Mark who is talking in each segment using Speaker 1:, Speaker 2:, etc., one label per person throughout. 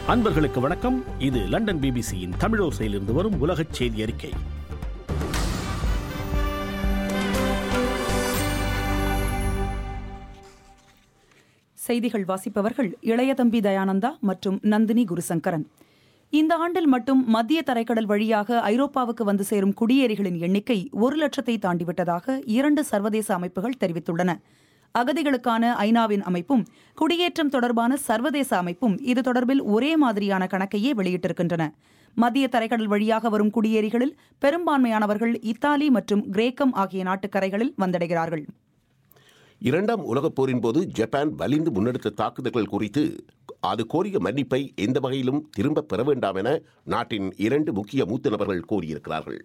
Speaker 1: அன்பர்களுக்கு வணக்கம். இது லண்டன் பிபிசியின் தமிழோசையிலிருந்து வரும் உலகச் செய்தி அறிக்கை.
Speaker 2: செய்திகள் வாசிப்பவர்கள் இளையதம்பி தயானந்தா மற்றும் நந்தினி குருசங்கரன். இந்த ஆண்டில் மட்டும் மத்திய தரைக்கடல் வழியாக ஐரோப்பாவுக்கு வந்து சேரும் குடியேறிகளின் எண்ணிக்கை 1,00,000 தாண்டிவிட்டதாக 2 சர்வதேச அமைப்புகள் தெரிவித்துள்ளன. அகதிகளுக்கான ஐநாவின் அமைப்பும் குடியேற்றம் தொடர்பான சர்வதேச அமைப்பும் இது தொடர்பில் ஒரே மாதிரியான கணக்கையே வெளியிட்டிருக்கின்றன. மத்திய தரைக்கடல் வழியாக வரும் குடியேறிகளில் பெரும்பான்மையானவர்கள் இத்தாலி மற்றும் கிரேக்கம் ஆகிய நாட்டுக்கரைகளில் வந்தடைகிறார்கள்.
Speaker 3: 2ஆம் உலகப் போரின் போது ஜப்பான் வலிந்து முன்னெடுத்த தாக்குதல்கள் குறித்து அது கோரிய மன்னிப்பை எந்த வகையிலும் திரும்ப பெற வேண்டாம் என நாட்டின் 2 முக்கிய மூத்த நபர்கள் கோரியிருக்கிறார்கள்.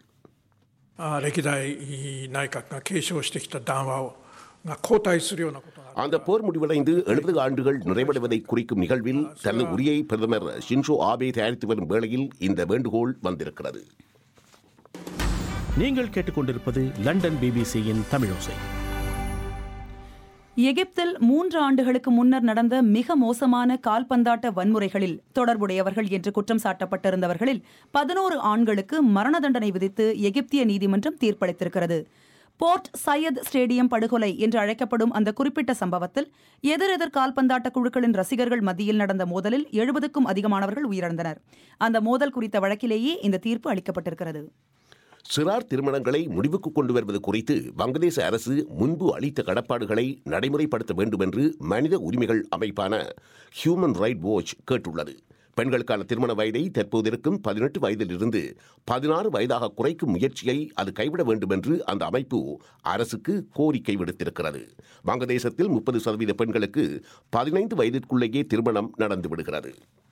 Speaker 3: அந்த போர் முடிவடைந்து 70 ஆண்டுகள் நிறைவடைவதை குறிக்கும் நிகழ்வில் தனது உரையை பிரதமர் ஷின்சோ ஆபே தயாரித்து வரும் வேளையில் இந்த வேண்டுகோள் வந்திருக்கிறது.
Speaker 1: நீங்கள் கேட்டுக்கொண்டிருப்பது லண்டன் பிபிசியின் தமிழோசை.
Speaker 2: எகிப்தில் 3 ஆண்டுகளுக்கு முன்னர் நடந்த மிக மோசமான கால்பந்தாட்ட வன்முறைகளில் தொடர்புடையவர்கள் என்று குற்றம் சாட்டப்பட்டிருந்தவர்களில் 11 ஆண்களுக்கு மரண தண்டனை விதித்து எகிப்திய நீதிமன்றம் தீர்ப்பளித்திருக்கிறது. போர்ட் சையத் ஸ்டேடியம் படுகொலை என்று அழைக்கப்படும் அந்த குறிப்பிட்ட சம்பவத்தில் எதிரெதிர் கால்பந்தாட்ட குழுக்களின் ரசிகர்கள் மத்தியில் நடந்த மோதலில் 70க்கும் அதிகமானவர்கள் உயிரிழந்தனர். அந்த மோதல் குறித்த வழக்கிலேயே இந்த தீர்ப்பு அளிக்கப்பட்டிருக்கிறது.
Speaker 3: சிறார் திருமணங்களை முடிவுக்கு கொண்டு வருவது குறித்து வங்கதேச அரசு முன்பு அளித்த கடப்பாடுகளை நடைமுறைப்படுத்த வேண்டும் என்று மனித உரிமைகள் அமைப்பான ஹியூமன் ரைட் வாட்ச் கேட்டுள்ளது. பெண்களுக்கான திருமண வயதை தற்போது இருக்கும் 18 வயதிலிருந்து 16 வயதாக குறைக்கும் முயற்சியை அது கைவிட வேண்டும் என்று அந்த அமைப்பு அரசுக்கு கோரிக்கை விடுத்திருக்கிறது. வங்கதேசத்தில் 30% பெண்களுக்கு 15 வயதிற்குள்ளேயே திருமணம் நடந்துவிடுகிறது.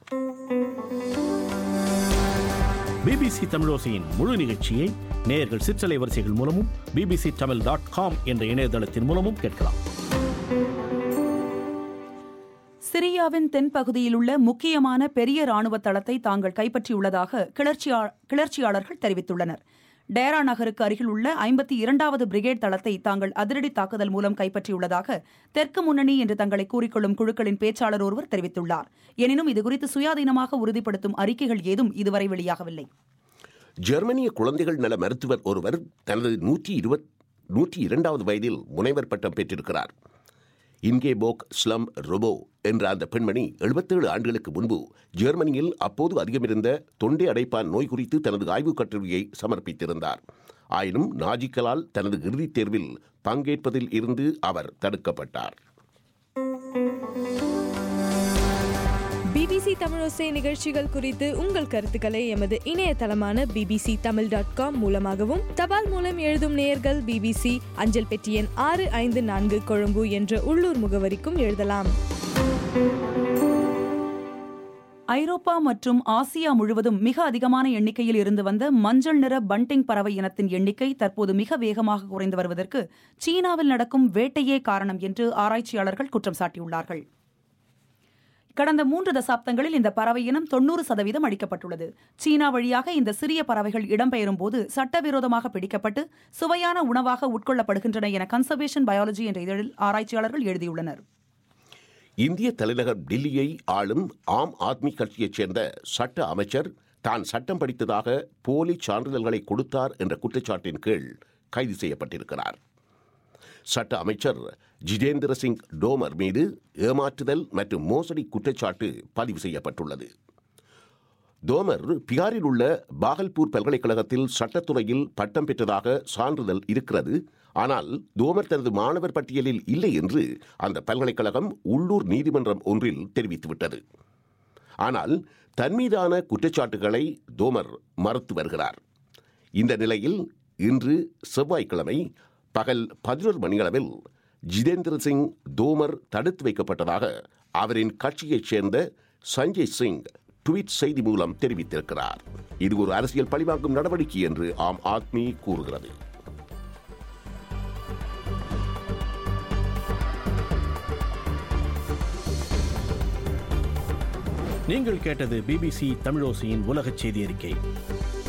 Speaker 1: பிபிசி தமிழோசையின் முழு நிகழ்ச்சியை நேயர்கள் சிற்றலை வரிசைகள் மூலமும் bbctamil.com என்ற இணையதளத்தின் மூலமும் கேட்கலாம்.
Speaker 2: சிரியாவின் தென்பகுதியில் உள்ள முக்கியமான பெரிய ராணுவ தளத்தை தாங்கள் கைப்பற்றியுள்ளதாக கிளர்ச்சியாளர்கள் தெரிவித்துள்ளனர். டேரா நகருக்கு அருகில் உள்ள 52வது பிரிகேட் தளத்தை தாங்கள் அதிரடி தாக்குதல் மூலம் கைப்பற்றியுள்ளதாக தெற்கு முன்னணி என்று தங்களை கூறிக்கொள்ளும் குழுக்களின் பேச்சாளர் ஒருவர் தெரிவித்துள்ளார். எனினும் இதுகுறித்து சுயாதீனமாக உறுதிப்படுத்தும் அறிக்கைகள் ஏதும் இதுவரை வெளியாகவில்லை.
Speaker 3: ஜெர்மனிய குழந்தைகள் நல மருத்துவர் ஒருவர் தனது 102வது வயதில் முனைவர் பட்டம் பெற்றிருக்கிறார். இன்கேபோக் ஸ்லம் ரொபோ என்ற அந்த பெண்மணி 77 ஆண்டுகளுக்கு முன்பு ஜெர்மனியில் அப்போது அதிகமிருந்த தொண்டை அடைப்பான் நோய் குறித்து தனது ஆய்வுக் கட்டுரையை சமர்ப்பித்திருந்தார். ஆயினும் நாஜிக்களால் தனது இறுதித் தேர்வில் பங்கேற்பதில் இருந்து அவர் தடுக்கப்பட்டார்.
Speaker 4: பிபிசி தமிழோசை நிகழ்ச்சிகள் குறித்து உங்கள் கருத்துக்களை எமது இணையதளமான bbctamil.com மூலமாகவும் தபால் மூலம் எழுதும் நேயர்கள் பிபிசி அஞ்சல் பெட்டி எண் 654 கொழும்பு என்ற உள்ளூர் முகவரிக்கும் எழுதலாம்.
Speaker 2: ஐரோப்பா மற்றும் ஆசியா முழுவதும் மிக அதிகமான எண்ணிக்கையில் இருந்து வந்த மஞ்சள் நிற பண்டிங் பறவை இனத்தின் எண்ணிக்கை தற்போது மிக வேகமாக குறைந்து வருவதற்கு சீனாவில் நடக்கும் வேட்டையே காரணம் என்று ஆராய்ச்சியாளர்கள் குற்றம் சாட்டியுள்ளார்கள். கடந்த 3 தசாப்தங்களில் இந்த பறவை இனம் 90% அழிக்கப்பட்டுள்ளது. சீனா வழியாக இந்த சிறிய பறவைகள் இடம்பெயரும் போது சட்டவிரோதமாக பிடிக்கப்பட்டு சுவையான உணவாக உட்கொள்ளப்படுகின்றன என கன்சர்வேஷன் பயாலஜி என்ற இதழில் ஆராய்ச்சியாளர்கள் எழுதியுள்ளனர்.
Speaker 3: இந்திய தலைநகர் டில்லியை ஆளும் ஆம் ஆத்மி கட்சியைச் சேர்ந்த சட்ட அமைச்சர் தான் சட்டம் படித்ததாக போலி சான்றிதழ்களை கொடுத்தார் என்ற குற்றச்சாட்டின் கீழ் கைது செய்யப்பட்டிருக்கிறார். சட்ட அமைச்சர் ஜிதேந்திர சிங் டோமர் மீது ஏமாற்றுதல் மற்றும் மோசடி குற்றச்சாட்டு பதிவு செய்யப்பட்டுள்ளது. தோமர் பிகாரில் உள்ள பாகல்பூர் பல்கலைக்கழகத்தில் சட்டத்துறையில் பட்டம் பெற்றதாக சான்றிதழ் இருக்கிறது. ஆனால் தோமர் தனது மாணவர் பட்டியலில் இல்லை என்று அந்த பல்கலைக்கழகம் உள்ளூர் நீதிமன்றம் ஒன்றில் தெரிவித்துவிட்டது. ஆனால் தன்மீதான குற்றச்சாட்டுகளை தோமர் மறுத்து வருகிறார். இந்த நிலையில் இன்று செவ்வாய்க்கிழமை பகல் 11 மணியளவில் ஜிதேந்திர சிங் தோமர் தடுத்து வைக்கப்பட்டதாக அவரின் கட்சியைச் சேர்ந்த சஞ்சய் சிங் ட்வீட் செய்தி மூலம் தெரிவித்திருக்கிறார். இது ஒரு அரசியல் பழிவாங்கும் நடவடிக்கை என்று ஆம் ஆத்மி கூறுகிறது.
Speaker 1: நீங்கள் கேட்டது பிபிசி தமிழோசையின் உலகச் செய்தி அறிக்கை.